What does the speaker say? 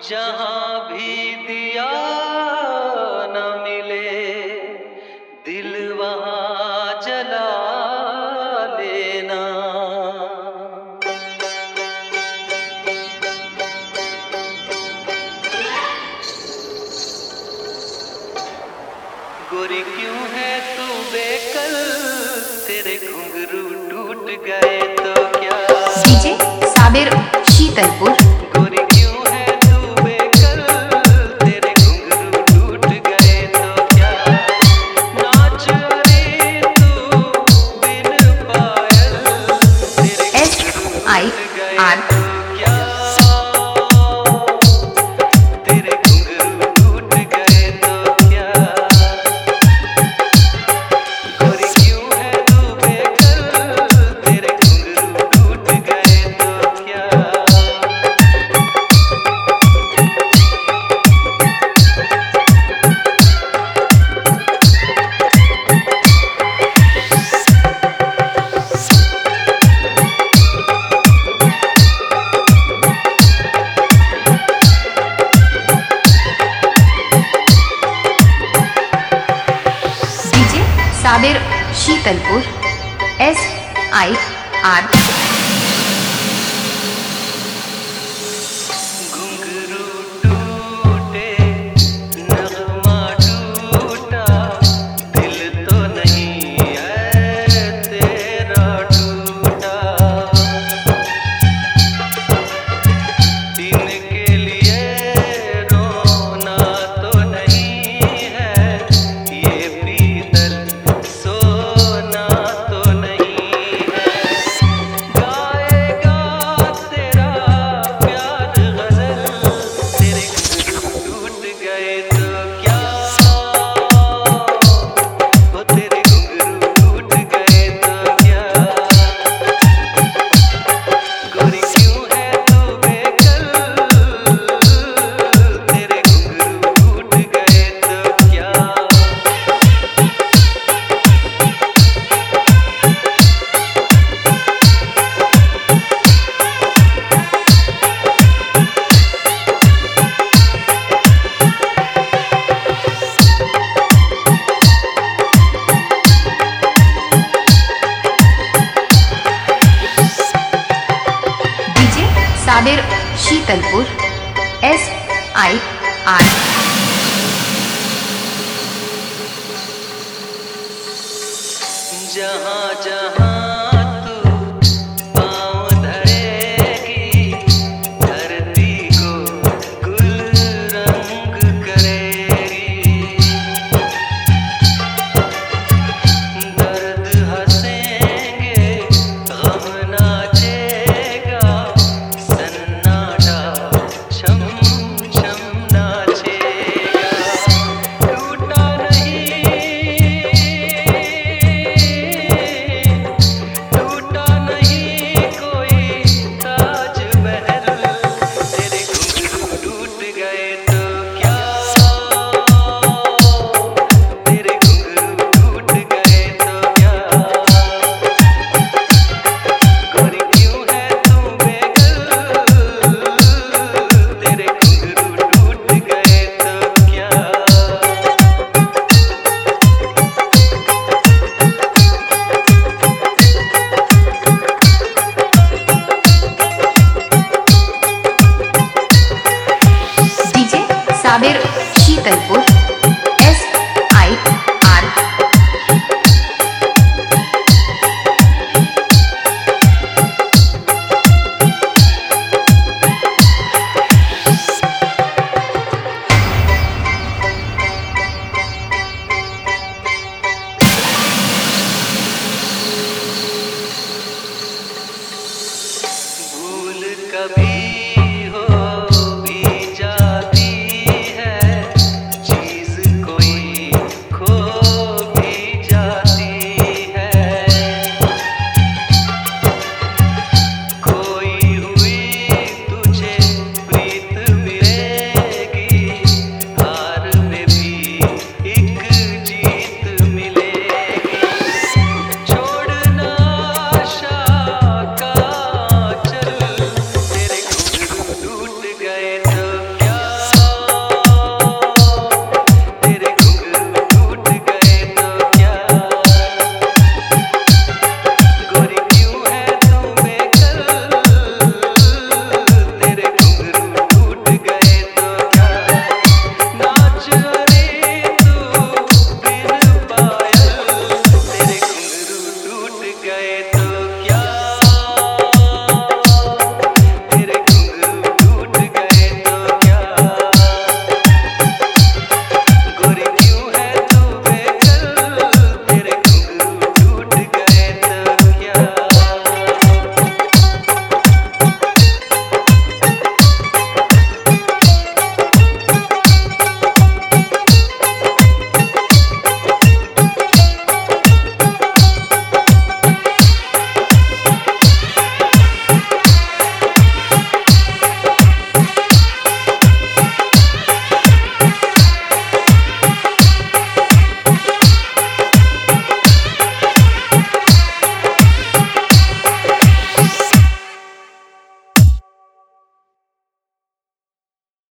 जहाँ भी दिया न मिले दिल वहाँ जला लेना। गोरी क्यों है तू बेकल, तेरे घुंघरू टूट गए तो क्या। डीजे साबिर शीतलपुर। गोरी क्यों है तू बेकल, तेरे घुंघरू टूट गए तो क्या। नाच रे तू बिन पायल, तेरे घुंघरू टूट गए तो क्या। तेरे घुंघरू टूट गए तो क्या। गोरी क्यों है तू बेकल, तेरे घुंघरू टूट गए तो क्या। डीजे साबिर शीतलपुर। SIR। घुंघरू टूटे नगमा टूटा, दिल तो नहीं है तेरा टूटा। इनके लिए रोना तो नहीं है, ये पीतल सोना तो नहीं है। गाएगा तेरा प्यार गजल, तेरे घुंघरू टूट गए तो क्या। वो तेरे घुंघरू टूट गए तो क्या। गोरी क्यों है तू बेकल, तेरे घुंघरू टूट गए तो क्या। डीजे साबिर शीतलपुर। SIR। जहाँ जहाँ तू पाँव धरेगी, धरती को गुलरंग करेगी। दर्द हंसेंगे गम नाचेगा, सन्नाटा छम छम नाचेगा। टूटा नहीं, टूटा नहीं कोई ताज महल, तेरे घुंघरू टूट गए तो क्या। तेरे घुंघरू टूट गए तो क्या। गोरी क्यों है तू बेकल, तेरे घुंघरू टूट गए तो क्या। डीजे साबिर शीतलपुर। SIR। भूल कभी